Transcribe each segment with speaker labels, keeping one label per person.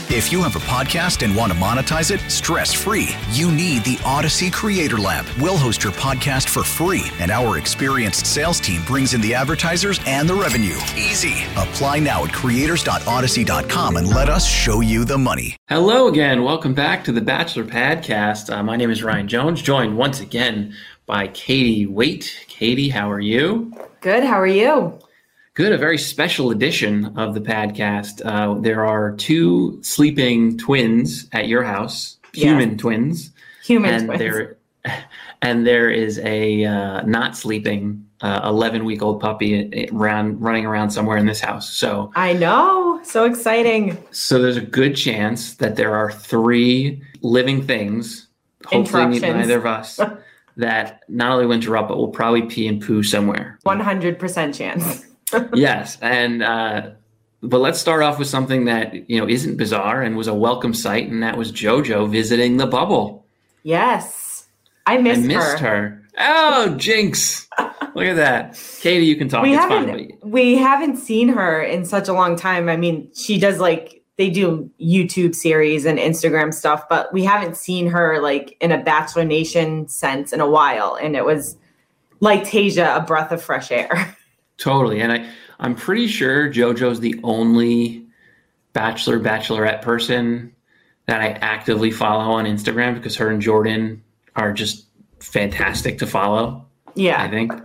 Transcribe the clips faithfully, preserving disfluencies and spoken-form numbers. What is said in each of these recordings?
Speaker 1: If you have a podcast and want to monetize it stress-free, you need the Odyssey Creator Lab. We'll host your podcast for free, and our experienced sales team brings in the advertisers and the revenue. Easy. Apply now at creators dot odyssey dot com and let us show you the money.
Speaker 2: Hello again. Welcome back to the Bachelor Podcast. Uh, my name is Ryan Jones, joined once again by Katie Waite. Katie, how are you?
Speaker 3: Good. How are you?
Speaker 2: Good. A very special edition of the podcast. Uh, there are two sleeping twins at your house, human yeah. twins.
Speaker 3: Human
Speaker 2: and
Speaker 3: twins.
Speaker 2: There, and there is a uh, not sleeping uh, eleven-week-old puppy around, running around somewhere in this house. So
Speaker 3: I know. So exciting.
Speaker 2: So there's a good chance that there are three living things, hopefully neither of us, that not only will interrupt, but will probably pee and poo somewhere.
Speaker 3: one hundred percent chance.
Speaker 2: Yes, and uh, but let's start off with something that you know isn't bizarre and was a welcome sight, and that was JoJo visiting the bubble.
Speaker 3: Yes, I missed,
Speaker 2: I missed her. her. Oh, jinx! Look at that, Katie. You can talk.
Speaker 3: We
Speaker 2: it's
Speaker 3: haven't
Speaker 2: fine, but...
Speaker 3: we haven't seen her in such a long time. I mean, she does like they do YouTube series and Instagram stuff, but we haven't seen her like in a Bachelor Nation sense in a while, and it was like Tasia, a breath of fresh air.
Speaker 2: Totally. And I, I'm pretty sure JoJo's the only Bachelor, Bachelorette person that I actively follow on Instagram because her and Jordan are just fantastic to follow.
Speaker 3: Yeah.
Speaker 2: I think.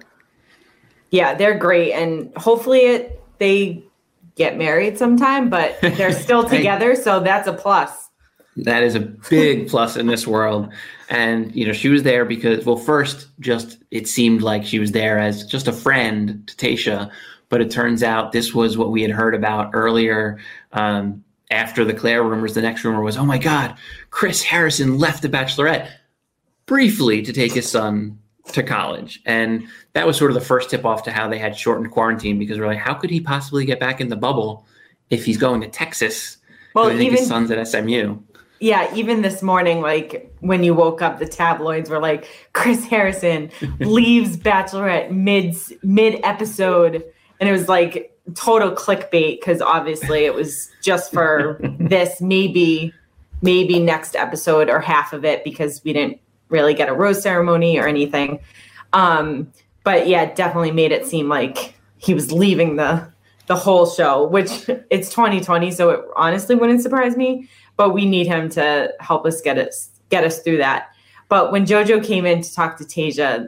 Speaker 3: Yeah, they're great. And hopefully it they get married sometime, but they're still together. So that's a plus.
Speaker 2: That is a big plus in this world. And, you know, she was there because, well, first, just it seemed like she was there as just a friend to Tayshia. But it turns out this was what we had heard about earlier um, after the Claire rumors. The next rumor was, oh, my God, Chris Harrison left The Bachelorette briefly to take his son to college. And that was sort of the first tip off to how they had shortened quarantine, because we're like, how could he possibly get back in the bubble if he's going to Texas?
Speaker 3: Well,
Speaker 2: I think
Speaker 3: even
Speaker 2: his son's at S M U.
Speaker 3: Yeah, even this morning, like when you woke up, the tabloids were like, Chris Harrison leaves Bachelorette mid mid episode, and it was like total clickbait because obviously it was just for this maybe maybe next episode or half of it because we didn't really get a rose ceremony or anything. Um, but yeah, it definitely made it seem like he was leaving the the whole show, which it's twenty twenty, so it honestly wouldn't surprise me. But we need him to help us get us get us through that. But when JoJo came in to talk to Tayshia,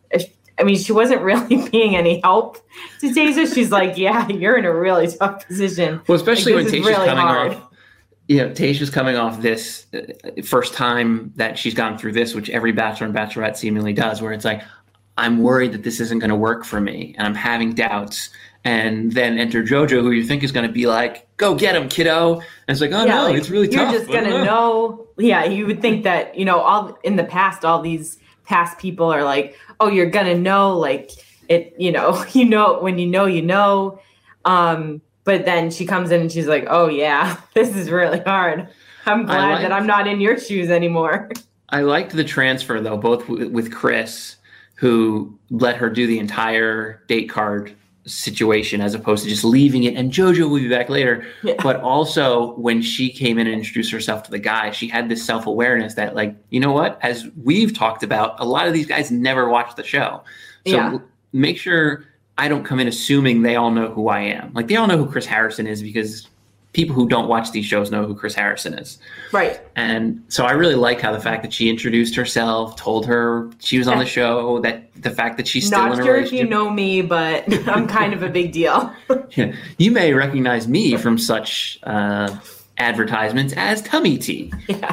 Speaker 3: I mean, she wasn't really being any help to Tayshia. She's like, "Yeah, you're in a really tough position."
Speaker 2: Well, especially
Speaker 3: like,
Speaker 2: when Tayshia's
Speaker 3: really
Speaker 2: coming
Speaker 3: hard.
Speaker 2: off. You know, Tayshia's coming off this uh, first time that she's gone through this, which every Bachelor and Bachelorette seemingly does, where it's like, I'm worried that this isn't going to work for me, and I'm having doubts. And then enter JoJo, who you think is going to be like, go get him, kiddo. And it's like, oh,
Speaker 3: yeah,
Speaker 2: no,
Speaker 3: like,
Speaker 2: it's really
Speaker 3: you're
Speaker 2: tough.
Speaker 3: You're just going to know. Yeah, you would think that, you know, all in the past, all these past people are like, oh, you're going to know, like, it, you know, you know, when you know, you know. Um, but then she comes in and she's like, oh, yeah, this is really hard. I'm glad liked, that I'm not in your shoes anymore. I
Speaker 2: liked the transfer, though, both w- with Chris, who let her do the entire date card situation as opposed to just leaving it and JoJo will be back later. Yeah. But also when she came in and introduced herself to the guy, she had this self-awareness that, like, you know what, as we've talked about, a lot of these guys never watch the show. So
Speaker 3: yeah.
Speaker 2: make sure I don't come in assuming they all know who I am. Like, they all know who Chris Harrison is because people who don't watch these shows know who Chris Harrison is.
Speaker 3: Right.
Speaker 2: And so I really like how the fact that she introduced herself, told her she was on the show, that the fact that she's still
Speaker 3: Not
Speaker 2: in a
Speaker 3: sure
Speaker 2: relationship.
Speaker 3: if you know me, but I'm kind of a big deal.
Speaker 2: Yeah. You may recognize me from such uh, advertisements as Tummy Tea.
Speaker 3: Yeah.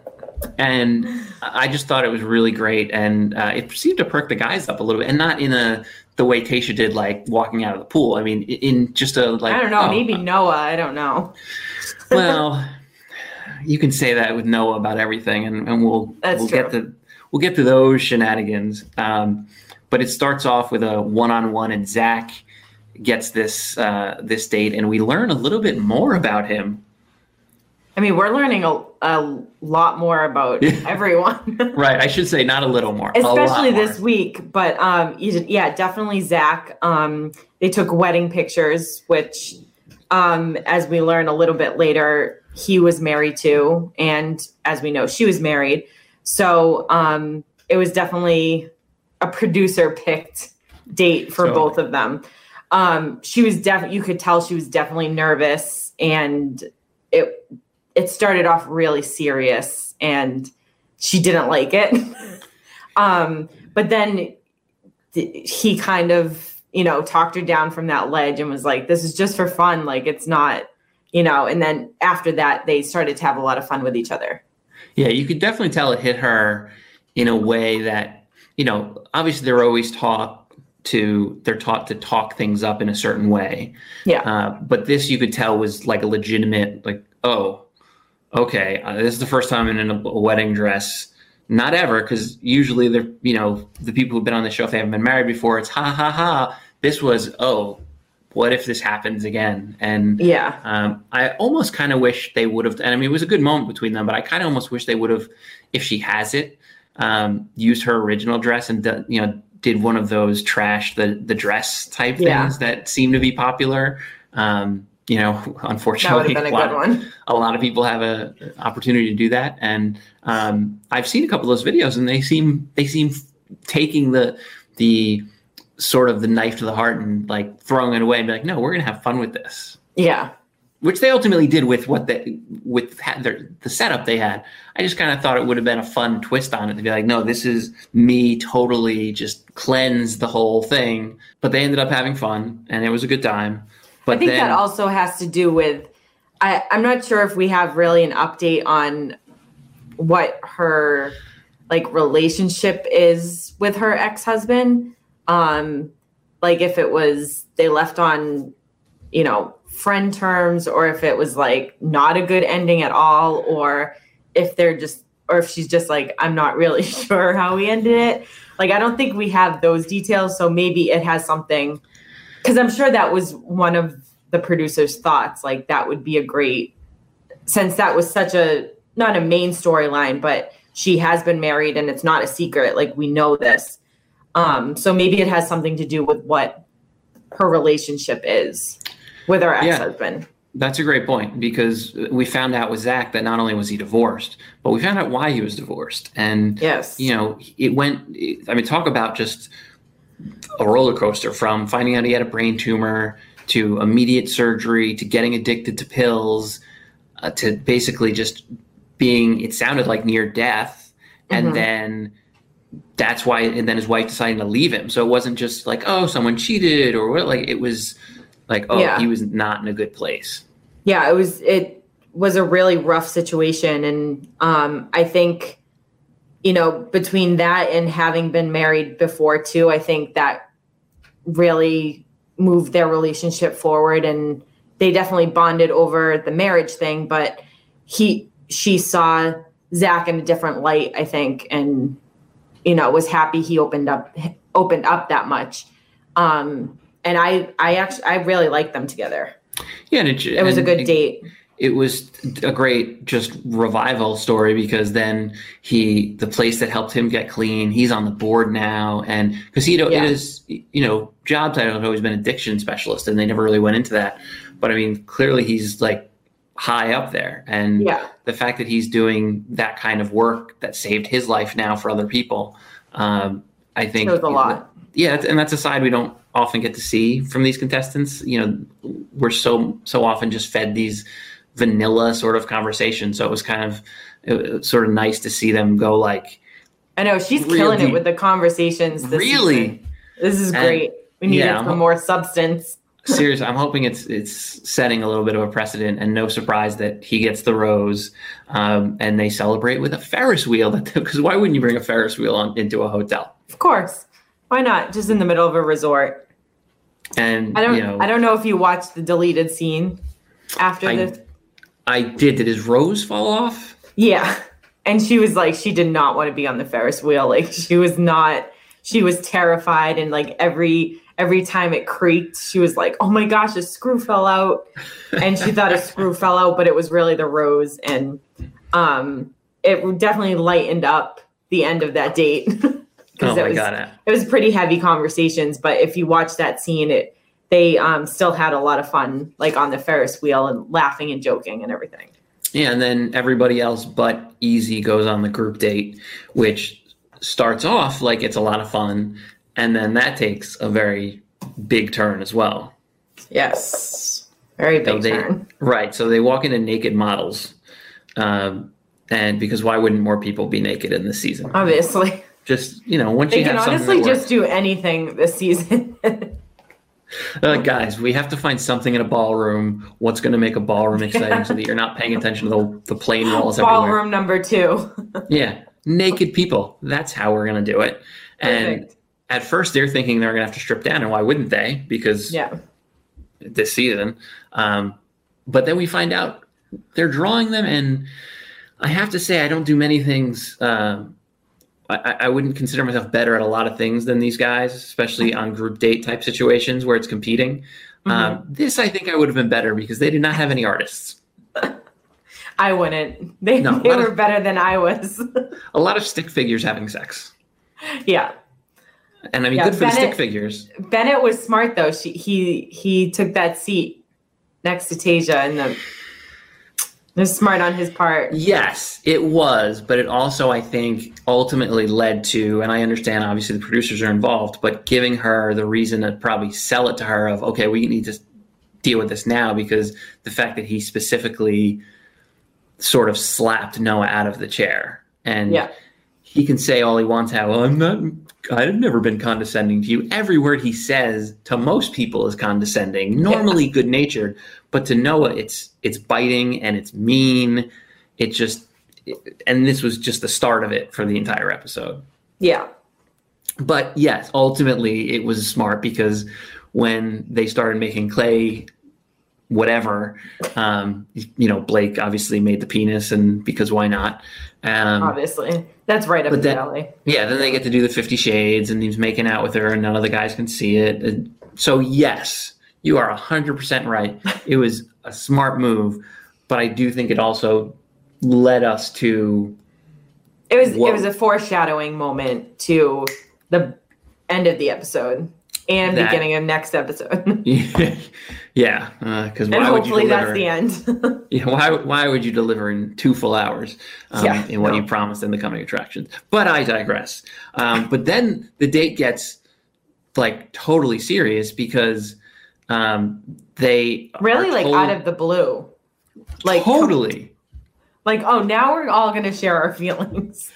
Speaker 2: And I just thought it was really great. And uh, it seemed to perk the guys up a little bit, and not in a the way Tayshia did, like walking out of the pool. I mean, in just a like.
Speaker 3: I don't know.
Speaker 2: Oh,
Speaker 3: maybe Noah. I don't know.
Speaker 2: Well, you can say that with Noah about everything, and, and we'll
Speaker 3: That's
Speaker 2: we'll
Speaker 3: true.
Speaker 2: get to we'll get to those shenanigans. Um, but it starts off with a one-on-one, and Zach gets this uh, this date, and we learn a little bit more about him.
Speaker 3: I mean, we're learning a, a lot more about everyone.
Speaker 2: Right. I should say not a little more.
Speaker 3: Especially
Speaker 2: a lot
Speaker 3: this
Speaker 2: more.
Speaker 3: week. But um, yeah, definitely Zach. Um, they took wedding pictures, which, um, as we learn a little bit later, he was married to. And as we know, she was married. So um, it was definitely a producer picked date for so, both of them. Um, she was definitely, you could tell she was definitely nervous, and it, it started off really serious, and she didn't like it. um, but then th- he kind of, you know, talked her down from that ledge and was like, this is just for fun. Like, it's not, you know, and then after that, they started to have a lot of fun with each other.
Speaker 2: Yeah, you could definitely tell it hit her in a way that, you know, obviously they're always taught to, they're taught to talk things up in a certain way.
Speaker 3: Yeah.
Speaker 2: Uh, but this you could tell was like a legitimate, like, oh, okay, uh, this is the first time I'm in a, a wedding dress. Not ever, because usually they're, you know, the people who've been on the show, if they haven't been married before, it's ha ha ha. This was, oh, what if this happens again? And
Speaker 3: yeah,
Speaker 2: um, I almost kind of wish they would have, and I mean, it was a good moment between them, but I kind of almost wish they would have, if she has it, um, used her original dress and, uh, you know, did one of those trash the the dress type
Speaker 3: yeah.
Speaker 2: things that seem to be popular. Um, you know, unfortunately,
Speaker 3: that would have been a,
Speaker 2: a,
Speaker 3: good
Speaker 2: lot,
Speaker 3: one.
Speaker 2: a lot of people have a opportunity to do that, and um, I've seen a couple of those videos, and they seem they seem taking the the sort of the knife to the heart and like throwing it away and be like, no, we're gonna have fun with this.
Speaker 3: Yeah.
Speaker 2: Which they ultimately did with what they with their, the setup they had. I just kind of thought it would have been a fun twist on it to be like, no, this is me totally just cleanse the whole thing. But they ended up having fun, and it was a good time. But
Speaker 3: I think
Speaker 2: then,
Speaker 3: that also has to do with, I, I'm not sure if we have really an update on what her like relationship is with her ex-husband. Um, like if it was, they left on, you know, friend terms, or if it was like not a good ending at all, or if they're just, or if she's just like, I'm not really sure how we ended it. Like, I don't think we have those details. So maybe it has something, because I'm sure that was one of the producer's thoughts. Like, that would be a great, since that was such a, not a main storyline, but she has been married and it's not a secret. Like, we know this. Um, so maybe it has something to do with what her relationship is with her ex-husband.
Speaker 2: Yeah, that's a great point, because we found out with Zach that not only was he divorced, but we found out why he was divorced. And,
Speaker 3: yes,
Speaker 2: you know, it went, I mean, talk about just a roller coaster from finding out he had a brain tumor to immediate surgery to getting addicted to pills uh, to basically just being, it sounded like near death. And mm-hmm. then that's why, and then his wife deciding to leave him. So it wasn't just like, oh, someone cheated or what, like it was like, oh, yeah. he was not in a good place.
Speaker 3: Yeah, it was, it was a really rough situation. And um, I think, you know, between that and having been married before too, I think that really moved their relationship forward, and they definitely bonded over the marriage thing, but he, she saw Zach in a different light, I think. And, you know, was happy he opened up, opened up that much. Um, and I, I actually, I really liked them together.
Speaker 2: Yeah. And it,
Speaker 3: it was
Speaker 2: and
Speaker 3: a good
Speaker 2: it,
Speaker 3: date.
Speaker 2: It was a great just revival story, because then he, the place that helped him get clean, he's on the board now. And because he, yeah. it is, you know, job title has always been addiction specialist, and they never really went into that. But I mean, clearly he's like high up there. And
Speaker 3: yeah.
Speaker 2: the fact that he's doing that kind of work that saved his life now for other people, um, I think
Speaker 3: shows a lot.
Speaker 2: Yeah. And that's a side we don't often get to see from these contestants. You know, we're so, so often just fed these vanilla sort of conversations. So it was kind of it was sort of nice to see them go like,
Speaker 3: I know she's killing deep. It with the conversations. This
Speaker 2: really?
Speaker 3: Season. This is great. And, we needed yeah, some more substance.
Speaker 2: Seriously, I'm hoping it's it's setting a little bit of a precedent, and no surprise that he gets the rose, um, and they celebrate with a Ferris wheel. Because why wouldn't you bring a Ferris wheel on, into a hotel?
Speaker 3: Of course, why not? Just in the middle of a resort.
Speaker 2: And
Speaker 3: I don't,
Speaker 2: you know,
Speaker 3: I don't know if you watched the deleted scene after
Speaker 2: I,
Speaker 3: this.
Speaker 2: I did. Did his rose fall off?
Speaker 3: Yeah, and she was like, she did not want to be on the Ferris wheel. Like she was not. She was terrified, and like every. Every time it creaked, she was like, oh my gosh, a screw fell out. And she thought a screw fell out, but it was really the rose. And um, it definitely lightened up the end of that date.
Speaker 2: Oh my
Speaker 3: it was,
Speaker 2: God.
Speaker 3: It was pretty heavy conversations. But if you watch that scene, it they um, still had a lot of fun, like on the Ferris wheel and laughing and joking and everything.
Speaker 2: Yeah, and then everybody else but Easy goes on the group date, which starts off like it's a lot of fun, and then that takes a very big turn as well.
Speaker 3: Yes, very big
Speaker 2: so they,
Speaker 3: turn.
Speaker 2: Right, so they walk into naked models, um, and because why wouldn't more people be naked in this season?
Speaker 3: Obviously.
Speaker 2: Just, you know, once
Speaker 3: they
Speaker 2: you have
Speaker 3: can
Speaker 2: something
Speaker 3: honestly
Speaker 2: that
Speaker 3: just do anything this season.
Speaker 2: Uh, guys, we have to find something in a ballroom. What's going to make a ballroom exciting yeah. so that you're not paying attention to the, the plain walls
Speaker 3: ballroom
Speaker 2: everywhere.
Speaker 3: Ballroom number two.
Speaker 2: Yeah, naked people. That's how we're going to do it. And Perfect. At first, they're thinking they're going to have to strip down, and why wouldn't they? Because
Speaker 3: yeah.
Speaker 2: this season. Um, but then we find out they're drawing them, and I have to say I don't do many things. Um, I, I wouldn't consider myself better at a lot of things than these guys, especially on group date type situations where it's competing. Mm-hmm. Um, this, I think I would have been better because they did not have any artists.
Speaker 3: I wouldn't. They, no, they were of, better than I was.
Speaker 2: A lot of stick figures having sex.
Speaker 3: Yeah.
Speaker 2: And I mean,
Speaker 3: yeah,
Speaker 2: good for
Speaker 3: Bennett,
Speaker 2: the stick figures.
Speaker 3: Bennett was smart, though. She, he he took that seat next to Tasia, and the, it was smart on his part.
Speaker 2: Yes, it was. But it also, I think, ultimately led to, and I understand, obviously, the producers are involved, but giving her the reason to probably sell it to her of, okay, we need to deal with this now, because the fact that he specifically sort of slapped Noah out of the chair. And
Speaker 3: yeah.
Speaker 2: he can say all he wants, how, well, I'm not, I've never been condescending to you. Every word he says to most people is condescending, normally yeah. good-natured, but to Noah, it's it's biting and it's mean. It just, it, and this was just the start of it for the entire episode.
Speaker 3: Yeah.
Speaker 2: But yes, ultimately it was smart, because when they started making Clay whatever, um, you know, Blake obviously made the penis, and because why not? Um,
Speaker 3: obviously. That's right up the alley.
Speaker 2: Yeah, then they get to do the Fifty Shades, and he's making out with her, and none of the guys can see it. And so, yes, you are one hundred percent right. It was a smart move, but I do think it also led us to...
Speaker 3: It was what, it was a foreshadowing moment to the end of the episode and that, beginning of next episode.
Speaker 2: Yeah, because uh,
Speaker 3: why
Speaker 2: and
Speaker 3: would you
Speaker 2: deliver,
Speaker 3: that's the end.
Speaker 2: yeah, why why would you deliver in two full hours um, yeah, in what no. you promised in the coming attractions? But I digress. Um, but then the date gets like totally serious, because um, they
Speaker 3: really like told, out of the blue, like
Speaker 2: totally,
Speaker 3: like oh, now we're all going to share our feelings.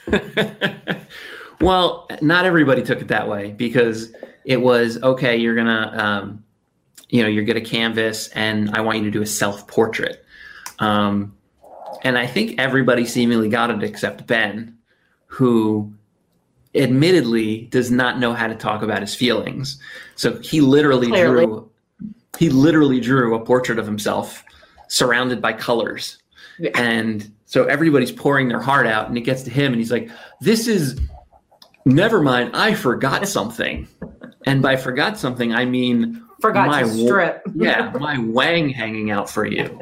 Speaker 2: Well, not everybody took it that way, because it was okay. You're gonna. Um, You know, you're going to canvas, and I want you to do a self-portrait. Um, and I think everybody seemingly got it except Ben, who admittedly does not know how to talk about his feelings. So he literally
Speaker 3: Clearly.
Speaker 2: drew, he literally drew a portrait of himself surrounded by colors. Yeah. And so everybody's pouring their heart out, and it gets to him, and he's like, this is, never mind, I forgot something. And by forgot something, I mean...
Speaker 3: Forgot my, to strip.
Speaker 2: yeah, my wang hanging out for you.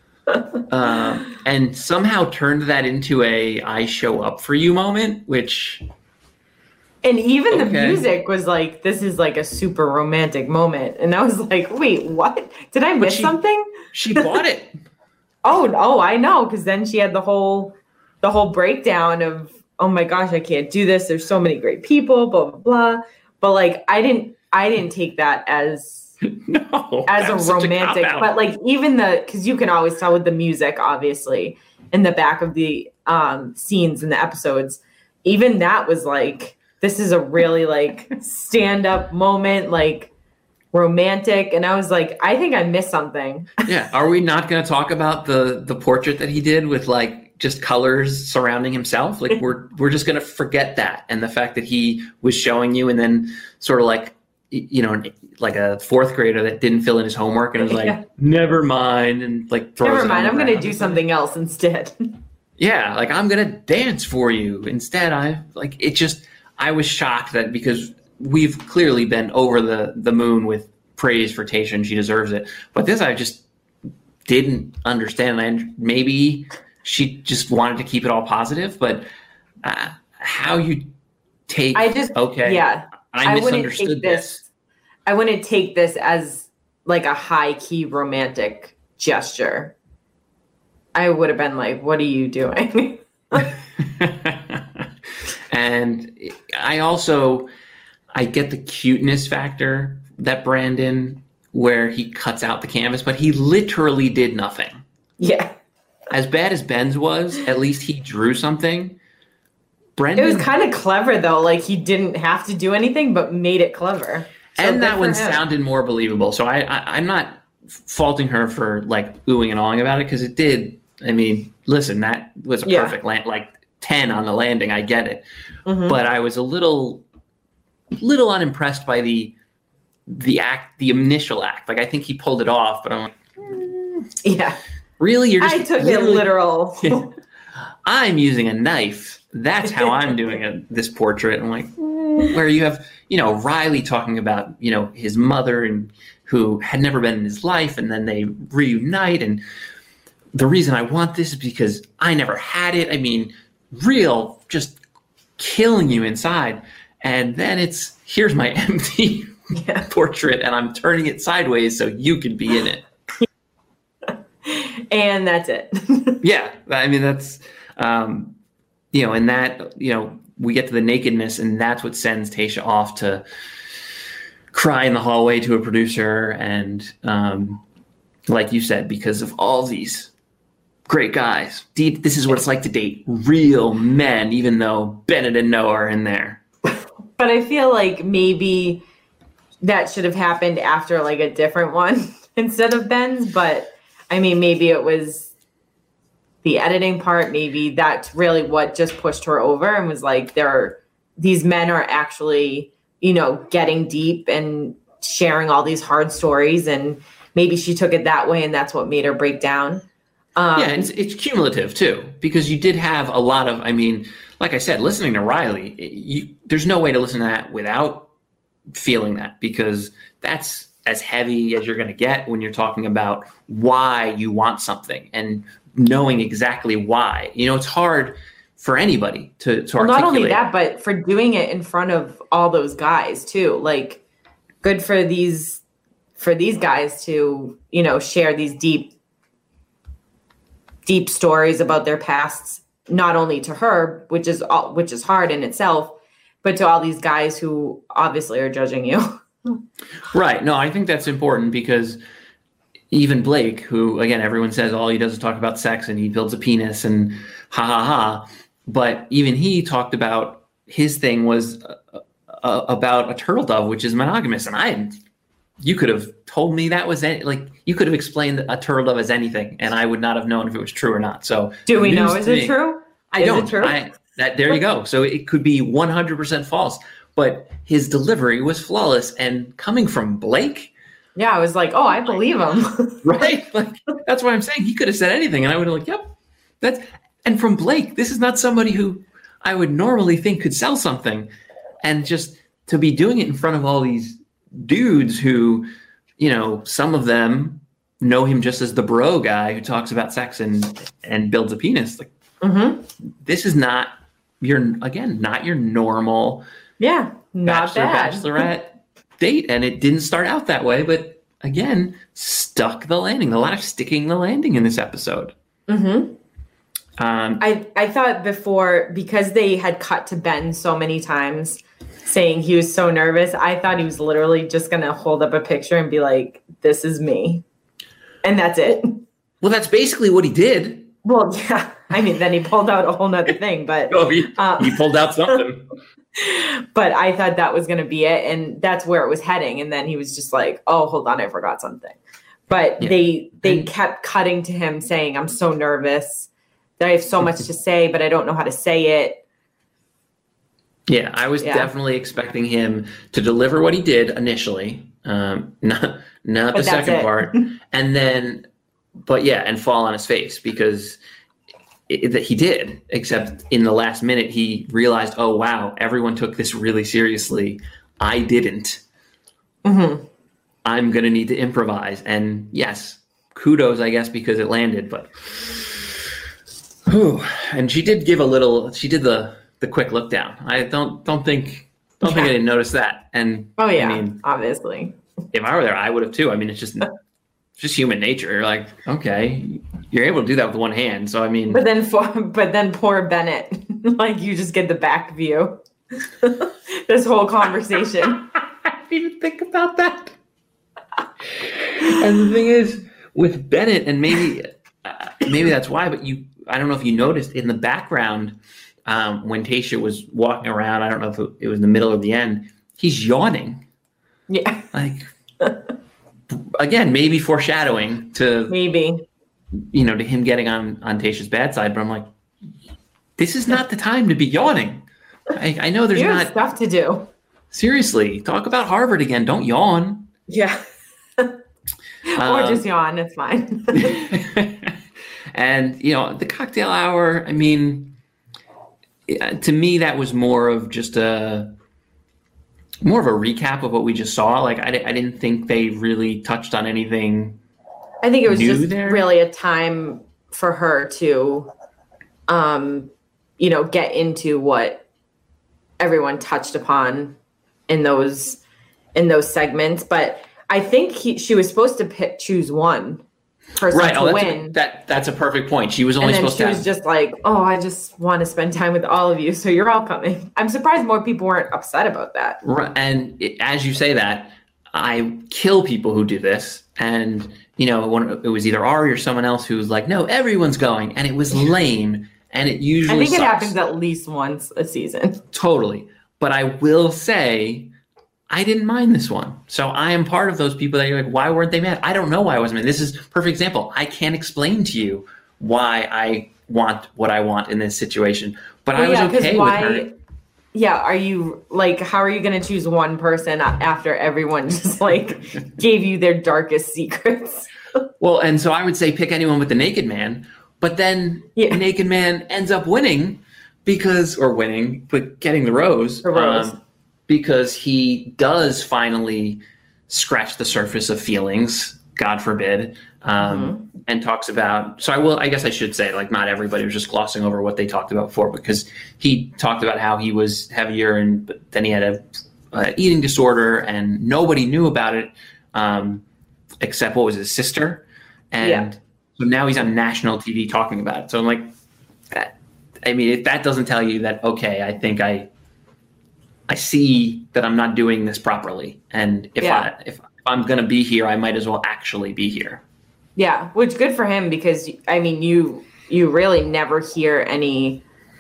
Speaker 2: Uh, and somehow turned that into a I show up for you moment, which...
Speaker 3: And even okay. the music was like, this is like a super romantic moment. And I was like, wait, what? Did I miss
Speaker 2: she,
Speaker 3: something?
Speaker 2: She bought it.
Speaker 3: oh, oh, I know. Because then she had the whole, the whole breakdown of, oh my gosh, I can't do this. There's so many great people, blah, blah, blah. But like, I didn't, I didn't take that as...
Speaker 2: No,
Speaker 3: as a romantic, a but like even the, because you can always tell with the music, obviously, in the back of the um, scenes in the episodes, even that was like, this is a really like stand up moment, like romantic. And I was like, I think I missed something.
Speaker 2: Yeah. Are we not going to talk about the the portrait that he did with like just colors surrounding himself? Like we're we're just going to forget that, and the fact that he was showing you, and then sort of like, you know, like a fourth grader that didn't fill in his homework and was like, yeah. never mind. And like, throws
Speaker 3: never mind. I'm going to do something else instead.
Speaker 2: Yeah. Like I'm going to dance for you instead. I like, it just, I was shocked that, because we've clearly been over the, the moon with praise for Tayshia, and she deserves it. But this, I just didn't understand. And maybe she just wanted to keep it all positive, but uh, how you take,
Speaker 3: I just,
Speaker 2: okay.
Speaker 3: Yeah.
Speaker 2: I misunderstood
Speaker 3: I this. this. I wouldn't take this as like a high key romantic gesture. I would have been like, what are you doing?
Speaker 2: And I also, I get the cuteness factor that Brandon, where he cuts out the canvas, but he literally did nothing.
Speaker 3: Yeah.
Speaker 2: As bad as Ben's was, at least he drew something. Brendan,
Speaker 3: it was kind of clever, though. Like, he didn't have to do anything, but made it clever. So
Speaker 2: and that one
Speaker 3: him.
Speaker 2: sounded more believable. So I, I, I'm not faulting her for, like, oohing and awing about it, because it did. I mean, listen, that was a
Speaker 3: yeah.
Speaker 2: perfect land, like ten on the landing. I get it.
Speaker 3: Mm-hmm.
Speaker 2: But I was a little, little unimpressed by the, the act, the initial act. Like, I think he pulled it off, but I'm like, mm,
Speaker 3: yeah.
Speaker 2: Really? You're just
Speaker 3: I took it literal.
Speaker 2: I'm using a knife. That's how I'm doing a, this portrait. I'm like, mm, where you have, you know, Riley talking about, you know, his mother and who had never been in his life, and then they reunite. And the reason I want this is because I never had it. I mean, real, just killing you inside. And then it's, here's my empty yeah. portrait, and I'm turning it sideways so you can be in it.
Speaker 3: And that's it.
Speaker 2: Yeah. I mean, that's, um, you know, and that, you know, we get to the nakedness, and that's what sends Tayshia off to cry in the hallway to a producer. And um, like you said, because of all these great guys, this is what it's like to date real men, even though Bennett and Noah are in there.
Speaker 3: But I feel like maybe that should have happened after like a different one instead of Ben's. But I mean, maybe it was the editing part. Maybe that's really what just pushed her over and was like, there are, these men are actually, you know, getting deep and sharing all these hard stories. And maybe she took it that way, and that's what made her break down. Um,
Speaker 2: yeah, and it's, it's cumulative too, because you did have a lot of, I mean, like I said, listening to Riley, you, there's no way to listen to that without feeling that, because that's as heavy as you're going to get when you're talking about why you want something and knowing exactly why. You know, it's hard for anybody to, to
Speaker 3: well,
Speaker 2: articulate.
Speaker 3: not only that, but for doing it in front of all those guys too. Like, good for these for these guys to, you know, share these deep, deep stories about their pasts, not only to her, which is all, which is hard in itself, but to all these guys who obviously are judging you.
Speaker 2: Right. No, I think that's important, because even Blake, who, again, everyone says all he does is talk about sex and he builds a penis and ha ha ha. But even he talked about his thing was uh, uh, about a turtle dove, which is monogamous. And I, you could have told me that was any, like, you could have explained a turtle dove as anything, and I would not have known if it was true or not. So
Speaker 3: do we know? Is it me, true?
Speaker 2: I
Speaker 3: is
Speaker 2: don't.
Speaker 3: It true?
Speaker 2: I, that there you go. So it could be one hundred percent false, but his delivery was flawless, and coming from Blake.
Speaker 3: Yeah, I was like, oh, I believe him.
Speaker 2: Right? Like, that's what I'm saying. He could have said anything, and I would have like, yep. That's and from Blake, this is not somebody who I would normally think could sell something, and just to be doing it in front of all these dudes who, you know, some of them know him just as the bro guy who talks about sex and and builds a penis. Like,
Speaker 3: mm-hmm.
Speaker 2: This is not your again, not your normal
Speaker 3: yeah, not
Speaker 2: bachelor,
Speaker 3: bad.
Speaker 2: bachelorette date, and it didn't start out that way. But again, stuck the landing. A lot of sticking the landing in this episode.
Speaker 3: Mm-hmm.
Speaker 2: Um,
Speaker 3: I I thought before, because they had cut to Ben so many times, saying he was so nervous, I thought he was literally just going to hold up a picture and be like, this is me. And that's it.
Speaker 2: Well, that's basically what he did.
Speaker 3: Well, yeah. I mean, then he pulled out a whole nother thing, but
Speaker 2: oh, he,
Speaker 3: um,
Speaker 2: he pulled out something.
Speaker 3: But I thought that was going to be it. And that's where it was heading. And then he was just like, oh, hold on, I forgot something. But yeah. they, they and, kept cutting to him saying, I'm so nervous that I have so much to say, but I don't know how to say it.
Speaker 2: Yeah, I was yeah. definitely expecting him to deliver what he did initially, um, not not but the second it. part, and then, but yeah, and fall on his face, because it, it, he did. Except in the last minute, he realized, oh wow, everyone took this really seriously. I didn't.
Speaker 3: Mm-hmm.
Speaker 2: I'm gonna need to improvise, and yes, kudos, I guess, because it landed. But, whew, and she did give a little. She did the. the quick look down. I don't don't think don't yeah. think I didn't notice that. And
Speaker 3: oh yeah,
Speaker 2: I mean,
Speaker 3: obviously,
Speaker 2: if I were there, I would have too. I mean, it's just it's just human nature. You're like, okay, you're able to do that with one hand. So I mean,
Speaker 3: but then for but then poor Bennett, like you just get the back view. This whole conversation.
Speaker 2: I didn't even think about that. And the thing is, with Bennett, and maybe uh, maybe that's why, but you, I don't know if you noticed in the background um, when Tayshia was walking around. I don't know if it, it was in the middle or the end. He's yawning.
Speaker 3: Yeah.
Speaker 2: Like again, maybe foreshadowing to
Speaker 3: maybe
Speaker 2: you know to him getting on on Tayshia's bad side. But I'm like, this is not the time to be yawning. I, I know there's
Speaker 3: you have
Speaker 2: not
Speaker 3: stuff to do.
Speaker 2: Seriously, talk about Harvard again. Don't yawn.
Speaker 3: Yeah. Or
Speaker 2: um,
Speaker 3: just yawn. It's fine.
Speaker 2: And, you know, the cocktail hour, I mean, to me, that was more of just a, more of a recap of what we just saw. Like, I, I didn't think they really touched on anything.
Speaker 3: I think it was just
Speaker 2: there.
Speaker 3: really a time for her to, um, you know, get into what everyone touched upon in those in those segments. But I think he, she was supposed to pick, choose one person
Speaker 2: right.
Speaker 3: to
Speaker 2: oh, that's
Speaker 3: win.
Speaker 2: A, that that's a perfect point. She was only
Speaker 3: and then
Speaker 2: supposed
Speaker 3: she
Speaker 2: to.
Speaker 3: was
Speaker 2: have...
Speaker 3: just like, "Oh, I just want to spend time with all of you, so you're all coming." I'm surprised more people weren't upset about that.
Speaker 2: Right. And it, as you say that, I kill people who do this. And you know, when it was either Ari or someone else who was like, "No, everyone's going," and it was lame. And it usually.
Speaker 3: I think
Speaker 2: sucks.
Speaker 3: it happens at least once a season.
Speaker 2: Totally. But I will say, I didn't mind this one. So I am part of those people that you're like, why weren't they mad? I don't know why I wasn't mad. This is a perfect example. I can't explain to you why I want what I want in this situation. But well, I was
Speaker 3: yeah,
Speaker 2: okay
Speaker 3: why,
Speaker 2: with her.
Speaker 3: Yeah, are you, like, how are you going to choose one person after everyone just, like, gave you their darkest secrets?
Speaker 2: Well, and so I would say pick anyone with the naked man. But then yeah. Naked Man ends up winning because, or winning, but getting the rose.
Speaker 3: The rose.
Speaker 2: Um, because he does finally scratch the surface of feelings, God forbid, um, mm-hmm. and talks about, so I will, I guess I should say, like, not everybody was just glossing over what they talked about before, because he talked about how he was heavier and but then he had a uh, eating disorder and nobody knew about it um, except what was his sister. And yeah. so now he's on national T V talking about it. So I'm like, that, I mean, if that doesn't tell you that, okay, I think I, I see that I'm not doing this properly. And if
Speaker 3: yeah.
Speaker 2: I if, if I'm going to be here, I might as well actually be here.
Speaker 3: Yeah, which good for him because I mean, you you really never hear any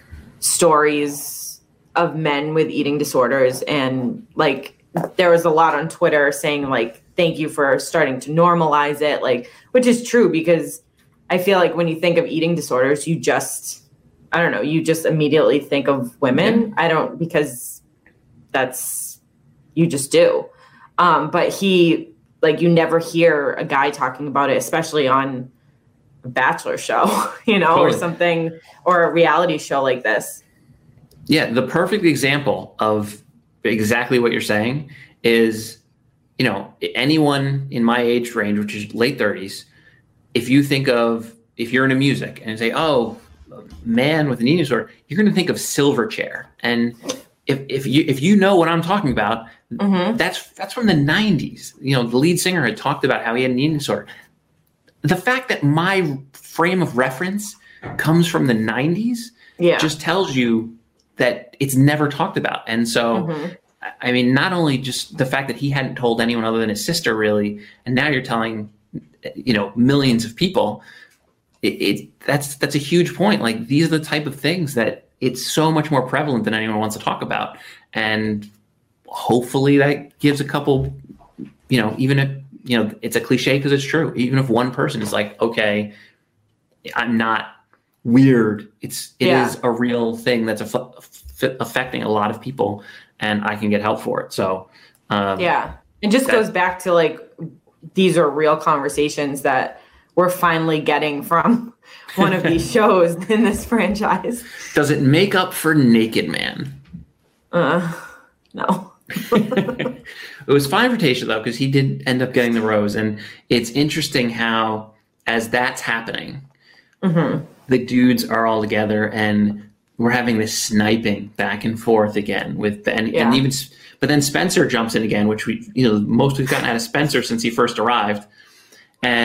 Speaker 3: stories of men with eating disorders, and like there was a lot on Twitter saying like, thank you for starting to normalize it, like, which is true because I feel like when you think of eating disorders, you just I don't know, you just immediately think of women. Yeah. I don't because that's you just do. Um, but he, like, you never hear a guy talking about it, especially on a Bachelor show, you know, totally. or something, or a reality show like this.
Speaker 2: Yeah. The perfect example of exactly what you're saying is, you know, anyone in my age range, which is late thirties, if you think of, if you're into music and say, oh, man with an eating disorder, you're going to think of Silverchair. And If if you if you know what I'm talking about, mm-hmm. that's that's from the nineties. You know, the lead singer had talked about how he had an eating disorder. The fact that my frame of reference comes from the nineties
Speaker 3: yeah.
Speaker 2: just tells you that it's never talked about. And so, mm-hmm. I mean, not only just the fact that he hadn't told anyone other than his sister, really, and now you're telling, you know, millions of people. It, it that's that's a huge point. Like, these are the type of things that it's so much more prevalent than anyone wants to talk about. And hopefully that gives a couple, you know, even if, you know, it's a cliche because it's true. Even if one person is like, okay, I'm not weird. It's, it yeah. is a real thing that's a, f- affecting a lot of people and I can get help for it. So, um,
Speaker 3: yeah. It just that, goes back to like, these are real conversations that we're finally getting from one of these shows in this franchise.
Speaker 2: Does it make up for Naked Man?
Speaker 3: Uh, no.
Speaker 2: It was fine for Tayshia, though, because he did end up getting the rose. And it's interesting how, as that's happening, mm-hmm. the dudes are all together and we're having this sniping back and forth again with and,
Speaker 3: yeah.
Speaker 2: and even but then Spencer jumps in again, which we you know most we've gotten out of Spencer since he first arrived. And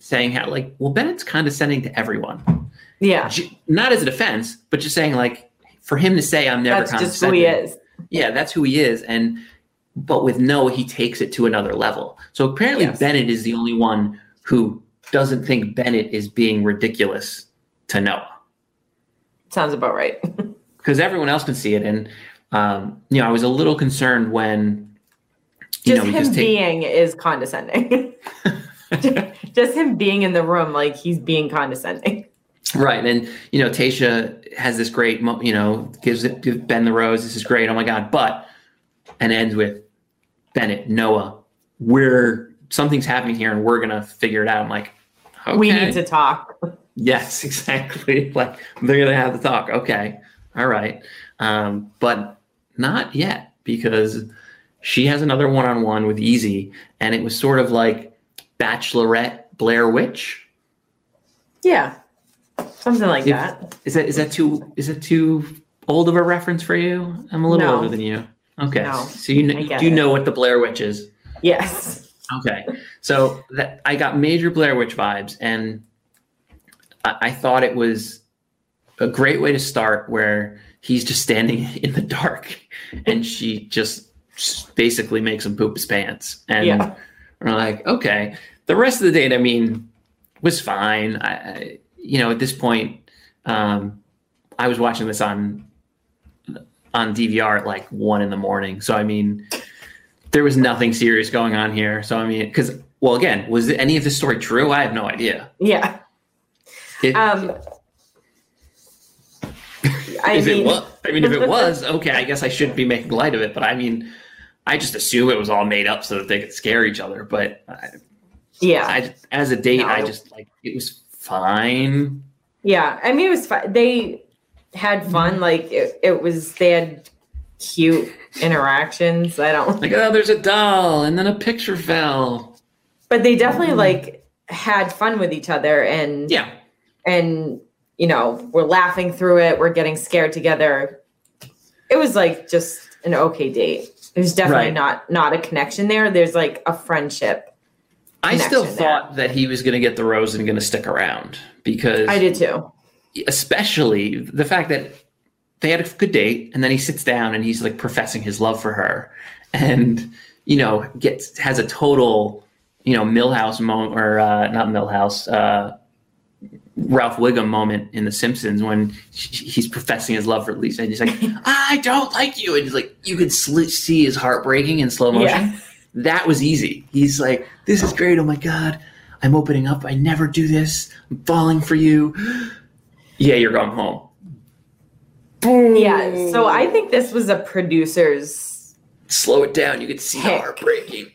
Speaker 2: saying how like, well, Bennett's condescending to everyone.
Speaker 3: Yeah.
Speaker 2: J- not as a defense, but just saying like, for him to say I'm never
Speaker 3: That's
Speaker 2: condescending.
Speaker 3: just who he is.
Speaker 2: Yeah, that's who he is. And but with Noah, he takes it to another level. So apparently
Speaker 3: Yes.
Speaker 2: Bennett is the only one who doesn't think Bennett is being ridiculous to Noah.
Speaker 3: Sounds about right.
Speaker 2: Because everyone else can see it. And um, you know, I was a little concerned when you
Speaker 3: just
Speaker 2: know, we
Speaker 3: him
Speaker 2: just take,
Speaker 3: being is condescending. just, just him being in the room, like he's being condescending.
Speaker 2: Right. And, you know, Tayshia has this great, mo- you know, gives it, gives Ben the rose. This is great. Oh my God. But, and ends with Bennett, Noah, we're, something's happening here and we're going to figure it out. I'm like, okay.
Speaker 3: We need to talk.
Speaker 2: Yes, exactly. Like they're going to have the talk. Okay. All right. Um, but not yet, because she has another one-on-one with Easy. And it was sort of like Bachelorette Blair Witch.
Speaker 3: Yeah. Something like
Speaker 2: If,
Speaker 3: that.
Speaker 2: Is that is that too is it too old of a reference for you? I'm a little
Speaker 3: No.
Speaker 2: older than you. Okay,
Speaker 3: No,
Speaker 2: so you
Speaker 3: I
Speaker 2: know,
Speaker 3: get
Speaker 2: do you
Speaker 3: it.
Speaker 2: know what the Blair Witch is?
Speaker 3: Yes.
Speaker 2: Okay, so that I got major Blair Witch vibes, and I, I thought it was a great way to start, where he's just standing in the dark, and she just basically makes him poop his pants, and
Speaker 3: Yeah.
Speaker 2: we're like, okay. The rest of the date, I mean, was fine. I, I you know, at this point, um, I was watching this on on D V R at like one in the morning. So I mean, there was nothing serious going on here. So I mean, because well, again, was any of this story true? I have no idea.
Speaker 3: Yeah.
Speaker 2: It,
Speaker 3: Um, I
Speaker 2: if
Speaker 3: mean,
Speaker 2: it was, I mean, if it was okay, I guess I shouldn't be making light of it. But I mean, I just assume it was all made up so that they could scare each other. But I,
Speaker 3: yeah.
Speaker 2: I, as a date,
Speaker 3: No.
Speaker 2: I just like it was fine.
Speaker 3: Yeah, I mean, it was fun. They had fun. Like it, it was. They had cute interactions. I don't.
Speaker 2: Like, oh, there's a doll, and then a picture fell.
Speaker 3: But they definitely like had fun with each other, and
Speaker 2: Yeah,
Speaker 3: and you know, we're laughing through it. We're getting scared together. It was like just an okay date. There's definitely
Speaker 2: Right.
Speaker 3: not not a connection there. There's like a friendship.
Speaker 2: I still
Speaker 3: connection
Speaker 2: thought that he was going to get the rose and going to stick around, because
Speaker 3: I did too.
Speaker 2: especially the fact that they had a good date, and then he sits down and he's like professing his love for her, and you know gets has a total you know Milhouse moment, or uh, not Milhouse, uh, Ralph Wiggum moment in The Simpsons, when she, he's professing his love for Lisa, and he's like, "I don't like you," and he's like, you could sl- see his heart breaking in slow motion.
Speaker 3: Yeah.
Speaker 2: That was easy. He's like, "This is great. Oh my God, I'm opening up. I never do this. I'm falling for you." Yeah, you're going home.
Speaker 3: Yeah. So I think this was a producer's.
Speaker 2: Slow it down. You could see the
Speaker 3: Heck.
Speaker 2: heart breaking.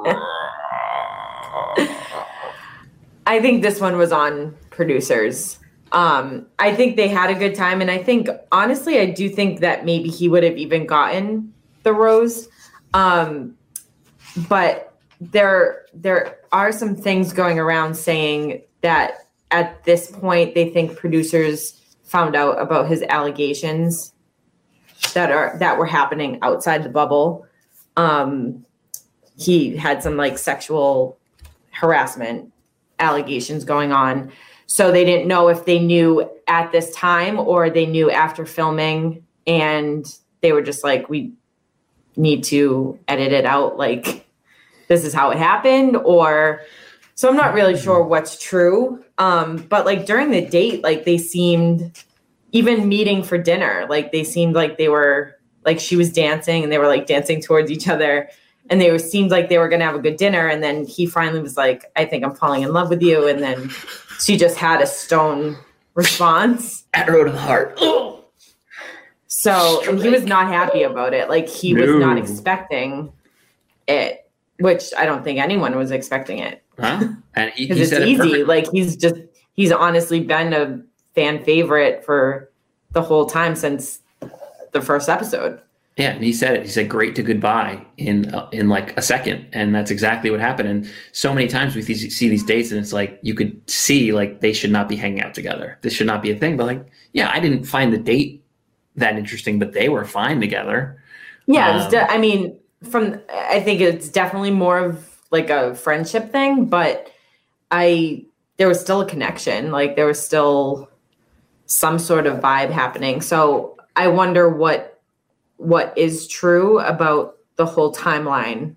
Speaker 3: I think this one was on producers. Um, I think they had a good time, and I think honestly, I do think that maybe he would have even gotten the rose. Um, but there, there are some things going around saying that at this point they think producers found out about his allegations that are that were happening outside the bubble. Um, he had some like sexual harassment allegations going on. So they didn't know if they knew at this time or they knew after filming, and they were just like, we need to edit it out. Like, this is how it happened. Or, so I'm not really sure what's true. Um, but like during the date, like they seemed, even meeting for dinner, like they seemed like they were, like she was dancing and they were like dancing towards each other. And they were, seemed like they were going to have a good dinner. And then he finally was like, I think I'm falling in love with you. And then she just had a stone response.
Speaker 2: Arrow to the heart. Oh.
Speaker 3: So, and he was not happy about it. Like he was
Speaker 2: No.
Speaker 3: not expecting it, which I don't think anyone was expecting it.
Speaker 2: Huh? And he,
Speaker 3: Because
Speaker 2: he
Speaker 3: it's
Speaker 2: said it
Speaker 3: easy.
Speaker 2: perfect.
Speaker 3: Like he's just, he's honestly been a fan favorite for the whole time since the first episode.
Speaker 2: Yeah, and he said it. He said "great to goodbye" in uh, in like a second, and that's exactly what happened. And so many times we th- see these dates, and it's like you could see like they should not be hanging out together. This should not be a thing. But like, yeah, I didn't find the date that interesting, but they were fine together.
Speaker 3: Yeah, it was
Speaker 2: Um,
Speaker 3: de- I mean, from I think it's definitely more of like a friendship thing, but I there was still a connection. Like there was still some sort of vibe happening. So I wonder what what is true about the whole timeline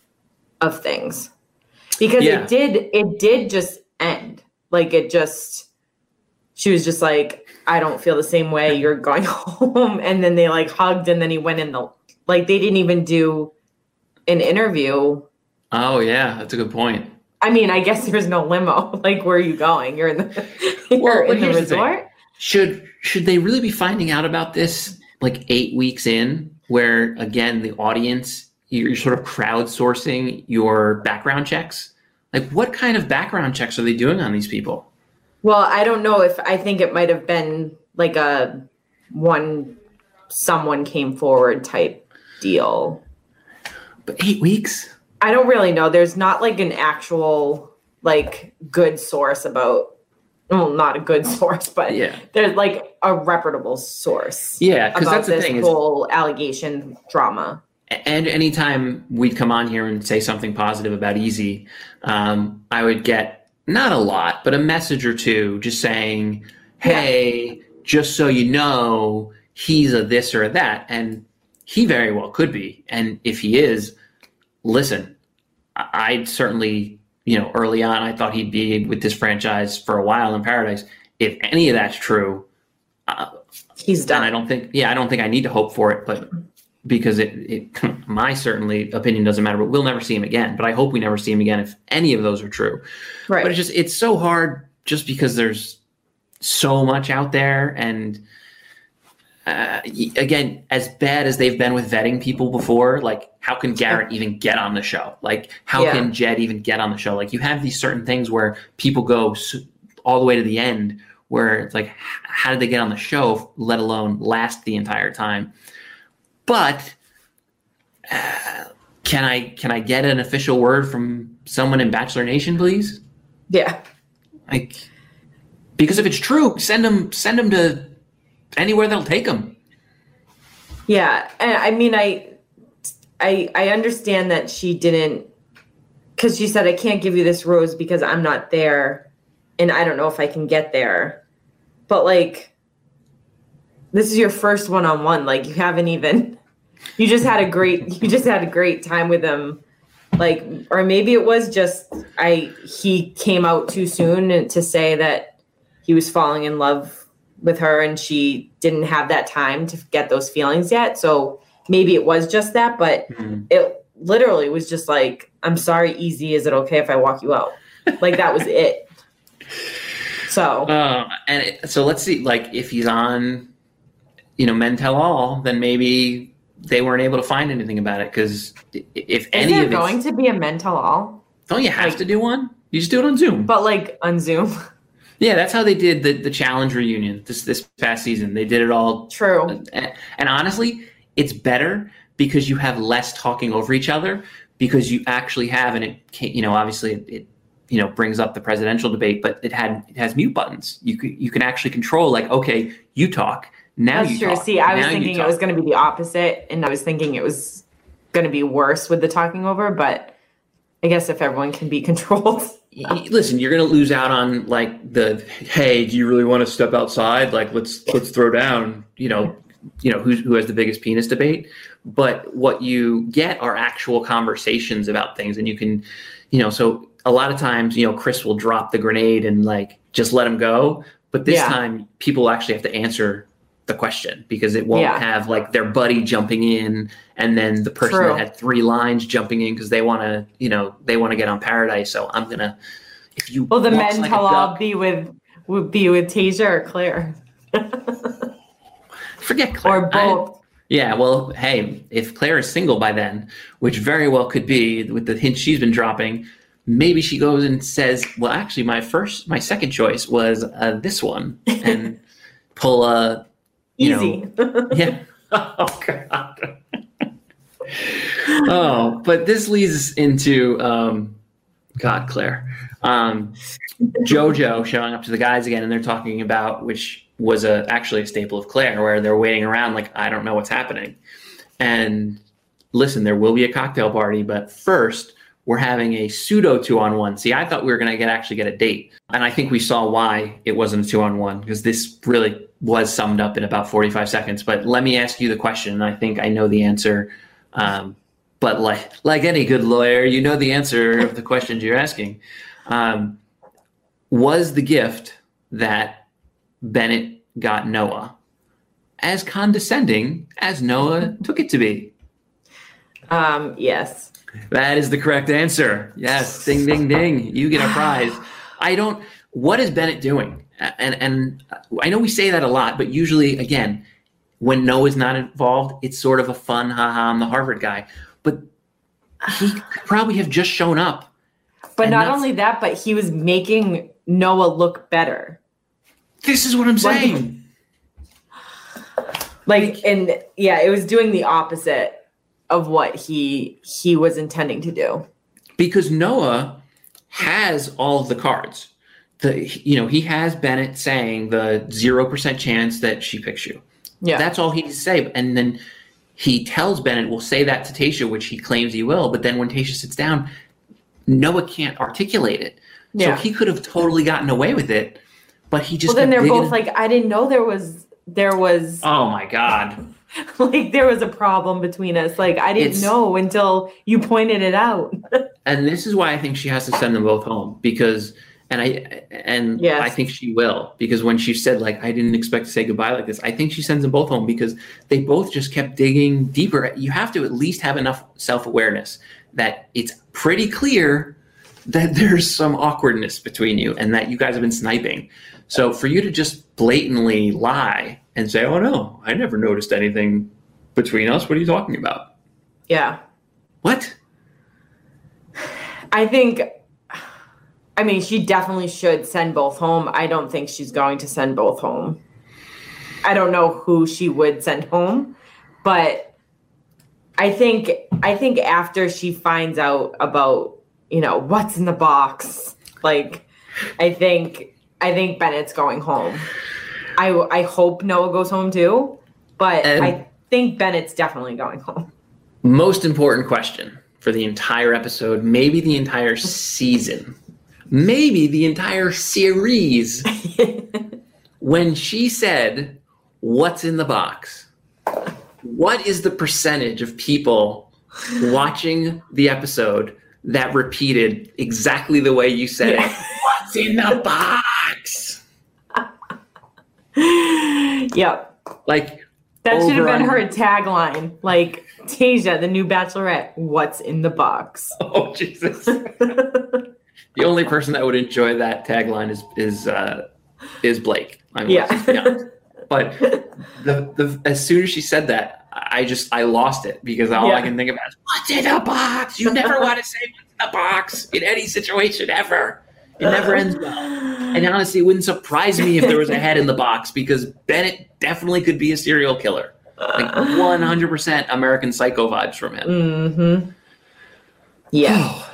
Speaker 3: of things. Because yeah. it did it did just end. Like it just she was just like, I don't feel the same way, you're going home. And then they like hugged and then he went in the like they didn't even do an interview.
Speaker 2: Oh yeah, that's a good point.
Speaker 3: I mean, I guess there's no limo. Like, where are you going? You're in the, you're
Speaker 2: well,
Speaker 3: in the resort?
Speaker 2: The should should they really be finding out about this like eight weeks in, where again the audience, you're sort of crowdsourcing your background checks? Like, what kind of background checks are they doing on these people?
Speaker 3: Well, I don't know if I think it might have been like a one someone came forward type deal.
Speaker 2: But eight weeks?
Speaker 3: I don't really know. There's not like an actual like good source about, well, not a good source, but
Speaker 2: yeah.
Speaker 3: there's like a reputable source.
Speaker 2: Yeah, because that's the
Speaker 3: this
Speaker 2: thing.
Speaker 3: whole is, allegation drama.
Speaker 2: And anytime we'd come on here and say something positive about Easy, um, I would get not a lot, but a message or two just saying, hey, yeah. just so you know, he's a this or a that. And he very well could be. And if he is, listen, I certainly, you know, early on, I thought he'd be with this franchise for a while in Paradise. If any of that's true, uh,
Speaker 3: he's done.
Speaker 2: I don't think, yeah, I don't think I need to hope for it, but because it, it, my certainly opinion doesn't matter, but we'll never see him again. But I hope we never see him again if any of those are true.
Speaker 3: Right.
Speaker 2: But it's just, it's so hard just because there's so much out there. And uh, again, as bad as they've been with vetting people before, like how can Garrett even get on the show? Like how yeah. can Jed even get on the show? Like you have these certain things where people go all the way to the end where it's like, how did they get on the show, let alone last the entire time? But uh, can I can I get an official word from someone in Bachelor Nation, please?
Speaker 3: Yeah.
Speaker 2: Like, because if it's true, send them send them to anywhere that'll take them.
Speaker 3: Yeah, and I mean, I I I understand that she didn't, because she said, I can't give you this rose because I'm not there, and I don't know if I can get there. But like, this is your first one-on-one. Like, you haven't even, you just had a great, you just had a great time with him. Like, or maybe it was just, I, he came out too soon to say that he was falling in love with her and she didn't have that time to get those feelings yet. So maybe it was just that, but mm-hmm. it literally was just like, I'm sorry, Easy. Is it okay if I walk you out? Like, that was it. So,
Speaker 2: uh, and it, so let's see, like if he's on, you know, Men Tell All, then maybe they weren't able to find anything about it. Cause if
Speaker 3: is
Speaker 2: any
Speaker 3: there
Speaker 2: of
Speaker 3: going
Speaker 2: it's,
Speaker 3: to be a Men Tell All?
Speaker 2: Don't you have
Speaker 3: like,
Speaker 2: to do one? You just do it on Zoom.
Speaker 3: But like on Zoom.
Speaker 2: Yeah. That's how they did the, the challenge reunion this, this past season. They did it all.
Speaker 3: True.
Speaker 2: And, and honestly, it's better because you have less talking over each other because you actually have, and it can't, you know, obviously it, it you know, brings up the presidential debate, but it had, it has mute buttons. You can, you can actually control like, okay, you talk. Now
Speaker 3: That's
Speaker 2: you
Speaker 3: true.
Speaker 2: talk.
Speaker 3: See, I was
Speaker 2: now
Speaker 3: thinking it was going to be the opposite, and I was thinking it was going to be worse with the talking over, but I guess if everyone can be controlled.
Speaker 2: Listen, you're going to lose out on like the, hey, do you really want to step outside? Like, let's, let's throw down, you know, you know, who's, who has the biggest penis debate. But what you get are actual conversations about things. And you can, you know, so a lot of times, you know, Chris will drop the grenade and like, just let him go. But this yeah. time people actually have to answer the question because it won't yeah. have like their buddy jumping in and then the person
Speaker 3: True.
Speaker 2: that had three lines jumping in because they want to, you know, they want to get on Paradise. So I'm going to, if you
Speaker 3: well, the Men
Speaker 2: like
Speaker 3: Tell All be with, would be with Tasia or Claire.
Speaker 2: Forget Claire.
Speaker 3: Or both.
Speaker 2: I, yeah. Well, hey, if Claire is single by then, which very well could be with the hint she's been dropping, maybe she goes and says, well, actually my first, my second choice was uh, this one and pull a, You
Speaker 3: Easy.
Speaker 2: Know, yeah. Oh, God. Oh, but this leads into, um, God, Claire. Um, JoJo showing up to the guys again, and they're talking about, which was a, actually a staple of Claire, where they're waiting around like, I don't know what's happening. And listen, there will be a cocktail party, but first we're having a pseudo two on one. See, I thought we were going to get actually get a date. And I think we saw why it wasn't a two on one, because this really was summed up in about forty-five seconds. But let me ask you the question. And I think I know the answer. Um, but like, like any good lawyer, you know the answer of the questions you're asking. Um, was the gift that Bennett got Noah as condescending as Noah took it to be?
Speaker 3: Um, yes.
Speaker 2: That is the correct answer. Yes. Ding, ding, ding. You get a prize. I don't, what is Bennett doing? And, and I know we say that a lot, but usually, again, when Noah's not involved, it's sort of a fun, haha, I'm the Harvard guy. But he could probably have just shown up.
Speaker 3: But not only that, but he was making Noah look better.
Speaker 2: This is what I'm saying.
Speaker 3: Like, and yeah, it was doing the opposite of what he he was intending to do.
Speaker 2: Because Noah has all of the cards. The you know, he has Bennett saying the zero percent chance that she picks you.
Speaker 3: Yeah.
Speaker 2: That's all he needs to say. And then he tells Bennett, we'll say that to Tayshia, which he claims he will. But then when Tayshia sits down, Noah can't articulate it.
Speaker 3: Yeah.
Speaker 2: So he could have totally gotten away with it. But he just
Speaker 3: Well, then they're
Speaker 2: digging.
Speaker 3: both like, I didn't know there was there was
Speaker 2: Oh my God.
Speaker 3: like there was a problem between us. Like I didn't
Speaker 2: It's,
Speaker 3: know until you pointed it out.
Speaker 2: And this is why I think she has to send them both home, because and I and
Speaker 3: Yes.
Speaker 2: I think she will, because when she said, like, I didn't expect to say goodbye like this, I think she sends them both home because they both just kept digging deeper. You have to at least have enough self-awareness that it's pretty clear that there's some awkwardness between you and that you guys have been sniping. So for you to just blatantly lie and say, oh no, I never noticed anything between us. What are you talking about?
Speaker 3: Yeah.
Speaker 2: What?
Speaker 3: I think, I mean, she definitely should send both home. I don't think she's going to send both home. I don't know who she would send home, but I think, I think after she finds out about, you know, what's in the box, like, I think, I think Bennett's going home. I, I hope Noah goes home too, but
Speaker 2: And
Speaker 3: I think Bennett's definitely going home.
Speaker 2: Most important question for the entire episode, maybe the entire season, maybe the entire series. When she said, what's in the box? What is the percentage of people watching the episode that repeated exactly the way you said
Speaker 3: Yeah.
Speaker 2: it? What's in the box?
Speaker 3: Yep.
Speaker 2: Like,
Speaker 3: That should have
Speaker 2: over
Speaker 3: been
Speaker 2: on-
Speaker 3: her tagline. Like, Tayshia, the new Bachelorette, what's in the box?
Speaker 2: Oh, Jesus. The only person that would enjoy that tagline is is uh, is Blake. I mean,
Speaker 3: Yeah.
Speaker 2: let's be honest. But the, the as soon as she said that, I just I lost it, because all
Speaker 3: Yeah.
Speaker 2: I can think about is what's in the box. You never want to say what's in the box in any situation ever. It never ends well. And honestly, it wouldn't surprise me if there was a head in the box, because Bennett definitely could be a serial killer. Like one hundred percent American Psycho vibes from him.
Speaker 3: Mm-hmm. Yeah.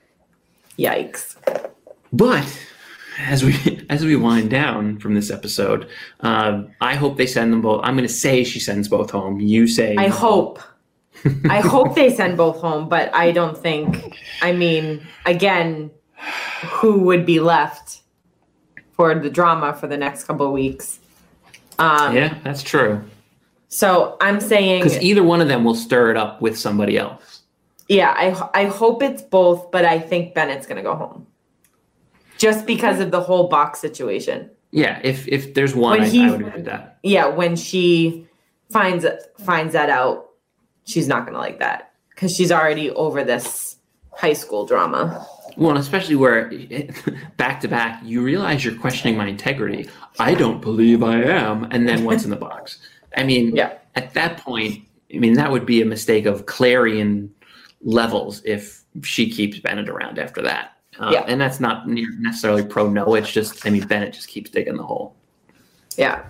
Speaker 3: Yikes.
Speaker 2: But as we as we wind down from this episode, um, I hope they send them both. I'm going to say she sends both home. You say
Speaker 3: I hope. I hope they send both home, but I don't think, I mean, again, who would be left for the drama for the next couple of weeks? Um,
Speaker 2: Yeah, that's true.
Speaker 3: So I'm saying,
Speaker 2: Because either one of them will stir it up with somebody else.
Speaker 3: yeah, I I hope it's both, but I think Bennett's going to go home. Just because of the whole box situation.
Speaker 2: Yeah, if if there's one,
Speaker 3: When
Speaker 2: I,
Speaker 3: he-
Speaker 2: I would agree with that.
Speaker 3: Yeah, when she finds finds that out, she's not going to like that because she's already over this high school drama.
Speaker 2: Well, and especially where back to back, you realize you're questioning my integrity. I don't believe I am. And then what's in the box? I mean,
Speaker 3: Yeah.
Speaker 2: at that point, I mean, that would be a mistake of Clarion levels if she keeps Bennett around after that. Uh,
Speaker 3: Yeah.
Speaker 2: And that's not necessarily pro no. It's just, I mean, Bennett just keeps digging the hole.
Speaker 3: Yeah.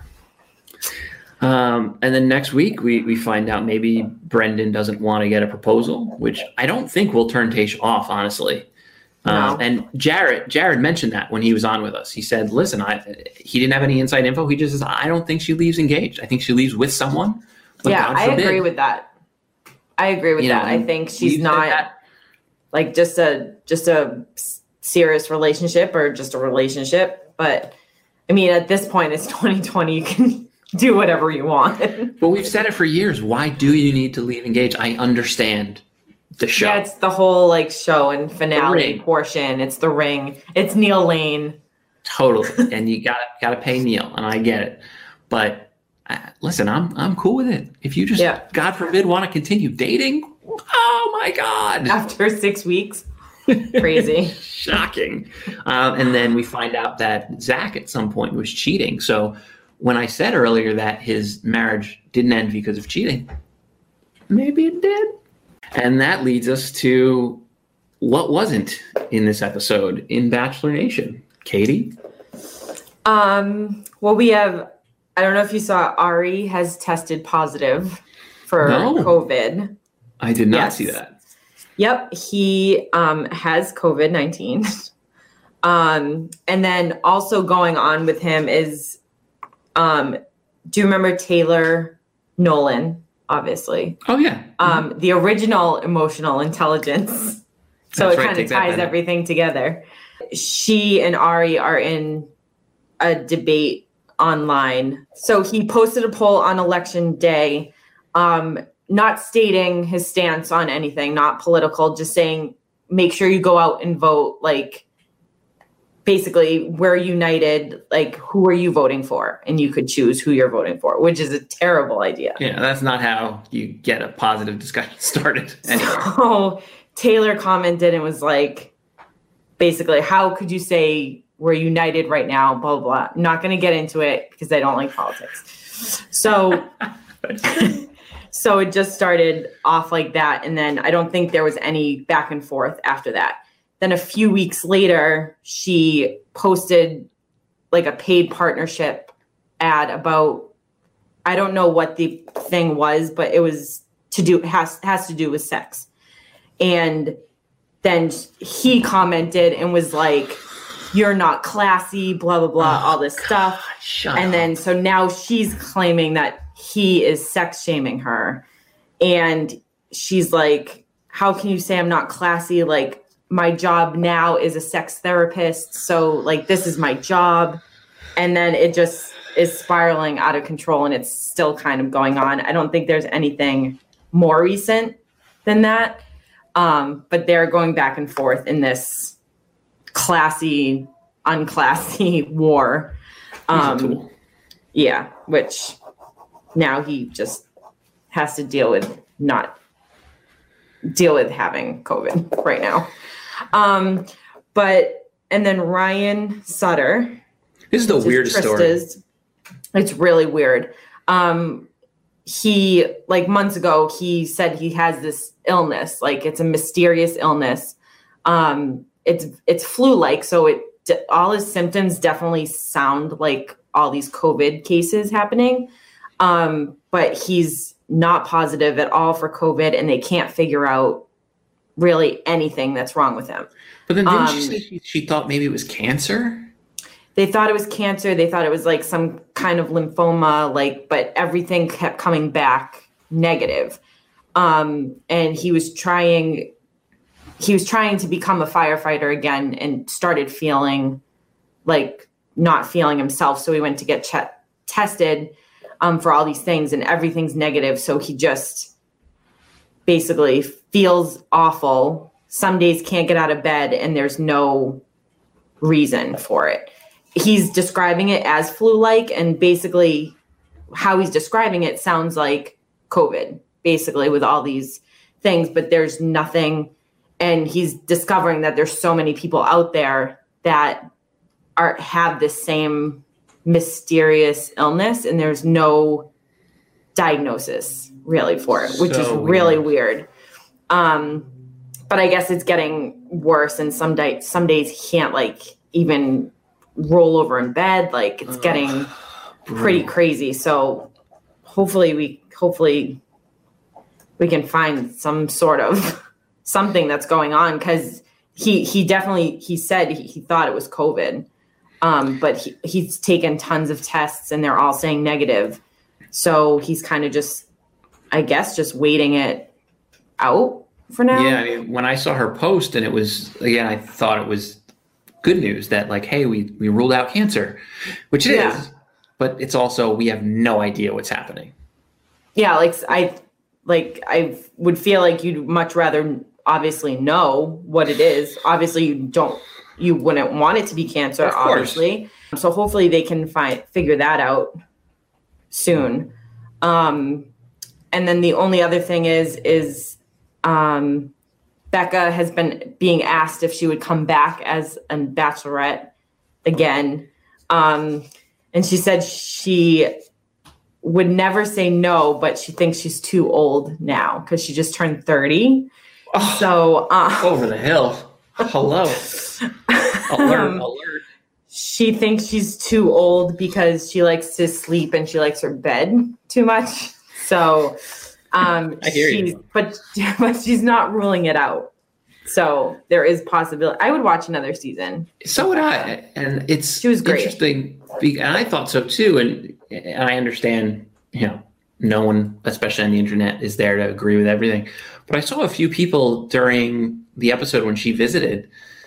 Speaker 2: Um, and then next week, we, we find out maybe Brendan doesn't want to get a proposal, which I don't think will turn Tayshia off, honestly.
Speaker 3: No.
Speaker 2: Uh, and Jared, Jared mentioned that when he was on with us. He said, listen, I, he didn't have any inside info. He just says, I don't think she leaves engaged. I think she leaves with someone. But
Speaker 3: Yeah,
Speaker 2: God
Speaker 3: I
Speaker 2: forbid.
Speaker 3: agree with that. I agree with
Speaker 2: You know,
Speaker 3: that. I
Speaker 2: and
Speaker 3: think
Speaker 2: we've
Speaker 3: she's
Speaker 2: said
Speaker 3: not.
Speaker 2: that
Speaker 3: like just a just a serious relationship or just a relationship. But I mean, at this point, it's twenty twenty. You can do whatever you want.
Speaker 2: But we've said it for years. Why do you need to leave Engage? I understand the show.
Speaker 3: Yeah, it's the whole like show and finale portion. It's the ring. It's Neil Lane.
Speaker 2: Totally. And you got got to pay Neil, and I get it. But uh, listen, I'm I'm cool with it. If you just, yeah. God forbid, want to continue dating, oh my God.
Speaker 3: After six weeks. Crazy.
Speaker 2: Shocking. Um, and then we find out that Zach at some point was cheating. So when I said earlier that his marriage didn't end because of cheating, maybe it did. And that leads us to what wasn't in this episode in Bachelor Nation. Katie?
Speaker 3: Um, well, we have, I don't know if you saw, Ari has tested positive for no. COVID.
Speaker 2: I did not
Speaker 3: yes.
Speaker 2: see that.
Speaker 3: Yep, he um, has COVID nineteen. um, and then also going on with him is, um, do you remember Taylor Nolan, obviously?
Speaker 2: Oh, yeah.
Speaker 3: Um, the original Emotional Intelligence. So That's it right. kind of ties everything together. She and Ari are in a debate online. So he posted a poll on election day, um, not stating his stance on anything, not political, just saying, make sure you go out and vote. Like, basically, we're united. Like, who are you voting for? And you could choose who you're voting for, which is a terrible idea.
Speaker 2: Yeah, that's not how you get a positive discussion started. Anyway.
Speaker 3: So Taylor commented and was like, basically, how could you say we're united right now, blah, blah, blah. I'm not going to get into it because I don't like politics. So... So it just started off like that. And then I don't think there was any back and forth after that. Then a few weeks later, she posted like a paid partnership ad about, I don't know what the thing was, but it was to do, has, has to do with sex. And then he commented and was like, you're not classy, blah, blah, blah, oh, all this God, stuff.
Speaker 2: Shut
Speaker 3: and
Speaker 2: up.
Speaker 3: then, so now she's claiming that he is sex shaming her. And she's like, how can you say I'm not classy? Like, my job now is a sex therapist. So like, this is my job. And then it just is spiraling out of control and it's still kind of going on. I don't think there's anything more recent than that. Um, but they're going back and forth in this classy, unclassy war. Um, yeah, which now he just has to deal with not deal with having COVID right now. Um, but, and then Ryan Sutter.
Speaker 2: This is the weirdest story.
Speaker 3: It's really weird. Um, he, like months ago, he said he has this illness, like it's a mysterious illness. Um, it's, it's flu-like. So it, all his symptoms definitely sound like all these COVID cases happening. Um, but he's not positive at all for COVID and they can't figure out really anything that's wrong with him.
Speaker 2: But then didn't
Speaker 3: um,
Speaker 2: she say she, she thought maybe it was cancer?
Speaker 3: They thought it was cancer. They thought it was like some kind of lymphoma, like, but everything kept coming back negative. Um, and he was trying, he was trying to become a firefighter again and started feeling like not feeling himself. So he went to get ch- tested um, for all these things and everything's negative. So he just basically feels awful. Some days can't get out of bed and there's no reason for it. He's describing it as flu-like, and basically how he's describing it sounds like COVID, basically, with all these things, but there's nothing. And he's discovering that there's so many people out there that are have the same mysterious illness, and there's no diagnosis really for it, which so is really weird. weird. Um, but I guess it's getting worse, and some days, some days he can't like even roll over in bed. Like it's getting uh, pretty crazy. So hopefully we, hopefully we can find some sort of something that's going on. Cause he, he definitely, he said he, he thought it was COVID. Um, but he, he's taken tons of tests and they're all saying negative. So he's kind of just, I guess, just waiting it out. for now.
Speaker 2: Yeah, I mean, when I saw her post, and it was, again, I thought it was good news that, like, hey, we, we ruled out cancer, which it
Speaker 3: Yeah.
Speaker 2: is, but it's also, we have no idea what's happening.
Speaker 3: Yeah, like I like I would feel like you'd much rather obviously know what it is. Obviously, you don't you wouldn't want it to be cancer,
Speaker 2: Of course.
Speaker 3: obviously. So hopefully they can find figure that out soon. Um, and then the only other thing is is um, Becca has been being asked if she would come back as a bachelorette again. Um, and she said she would never say no, but she thinks she's too old now because she just turned thirty.
Speaker 2: Oh,
Speaker 3: so uh,
Speaker 2: over the hill. Hello. Alert,
Speaker 3: Um,
Speaker 2: alert.
Speaker 3: she thinks she's too old because she likes to sleep and she likes her bed too much. So um,
Speaker 2: I hear
Speaker 3: she's,
Speaker 2: you.
Speaker 3: but but she's not ruling it out. So there is possibility. I would watch another season.
Speaker 2: So would I. And it's
Speaker 3: She was great.
Speaker 2: interesting. be- And I thought so too. And, and I understand, you know, no one, especially on the internet, is there to agree with everything. But I saw a few people during the episode when she visited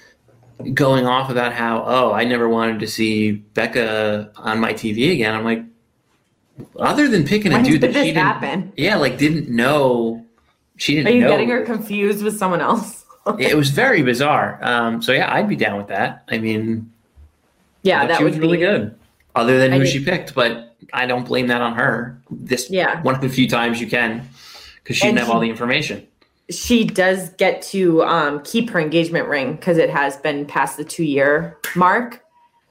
Speaker 2: going off about how, oh, I never wanted to see Becca on my T V again. I'm like, other than picking a
Speaker 3: When
Speaker 2: dude
Speaker 3: did
Speaker 2: that she
Speaker 3: this
Speaker 2: didn't,
Speaker 3: happen?
Speaker 2: yeah, like didn't know, she didn't
Speaker 3: Are you
Speaker 2: know.
Speaker 3: getting her confused with someone else?
Speaker 2: It was very bizarre. Um, so yeah, I'd be down with that. I mean,
Speaker 3: Yeah,
Speaker 2: I thought
Speaker 3: that
Speaker 2: she
Speaker 3: would
Speaker 2: was really
Speaker 3: be
Speaker 2: good. Other than
Speaker 3: I
Speaker 2: who
Speaker 3: did-
Speaker 2: she picked, but I don't blame that on her. This
Speaker 3: Yeah.
Speaker 2: one of the few times you can, because she didn't
Speaker 3: And
Speaker 2: have
Speaker 3: she-
Speaker 2: all the information.
Speaker 3: She does get to um, keep her engagement ring because it has been past the two year mark.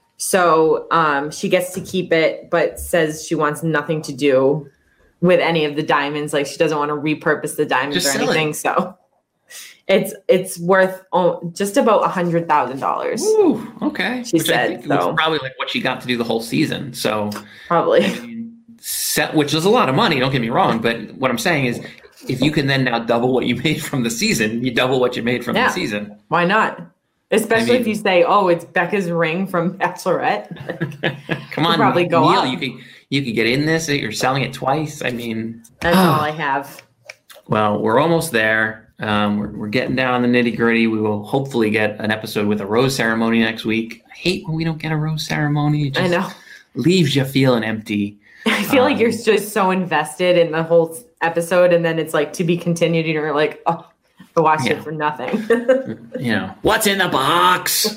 Speaker 3: So um, she gets to keep it, but says she wants nothing to do with any of the diamonds. Like she doesn't want to repurpose the diamonds
Speaker 2: Just
Speaker 3: or
Speaker 2: sell it.
Speaker 3: anything. So it's it's worth oh, just about a hundred thousand dollars,
Speaker 2: Ooh, okay.
Speaker 3: She
Speaker 2: Which I
Speaker 3: said,
Speaker 2: think
Speaker 3: so.
Speaker 2: was probably like what she got to do the whole season. So,
Speaker 3: probably.
Speaker 2: I mean, set, which is a lot of money. Don't get me wrong, but what I'm saying is, if you can then now double what you made from the season, you double what you made from
Speaker 3: Yeah.
Speaker 2: the season.
Speaker 3: Why not? Especially
Speaker 2: I mean-
Speaker 3: if you say, "Oh, it's Becca's ring from Bachelorette."
Speaker 2: Come on,
Speaker 3: probably go
Speaker 2: Neil,
Speaker 3: up.
Speaker 2: you could you could get in this. You're selling it twice. I mean,
Speaker 3: That's all I have.
Speaker 2: well, we're almost there. Um, we're, we're getting down the nitty gritty. We will hopefully get an episode with a rose ceremony next week. I hate when we don't get a rose ceremony. It
Speaker 3: I
Speaker 2: just
Speaker 3: know.
Speaker 2: leaves you feeling empty.
Speaker 3: I feel like
Speaker 2: Um,
Speaker 3: you're just so invested in the whole episode, and then it's like to be continued, and you're like, oh, I watched
Speaker 2: Yeah.
Speaker 3: it for nothing.
Speaker 2: You know, what's in the box?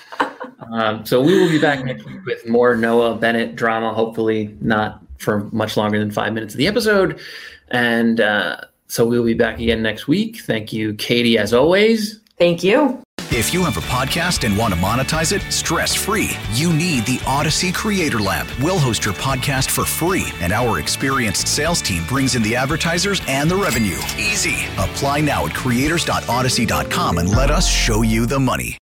Speaker 2: um, so we will be back next week with more Noah Bennett drama, hopefully not for much longer than five minutes of the episode. And uh, so we'll be back again next week. Thank you, Katie, as always.
Speaker 3: Thank you.
Speaker 1: If you have a podcast and want to monetize it stress-free, you need the Odyssey Creator Lab. We'll host your podcast for free, and our experienced sales team brings in the advertisers and the revenue. Easy. Apply now at creators dot odyssey dot com and let us show you the money.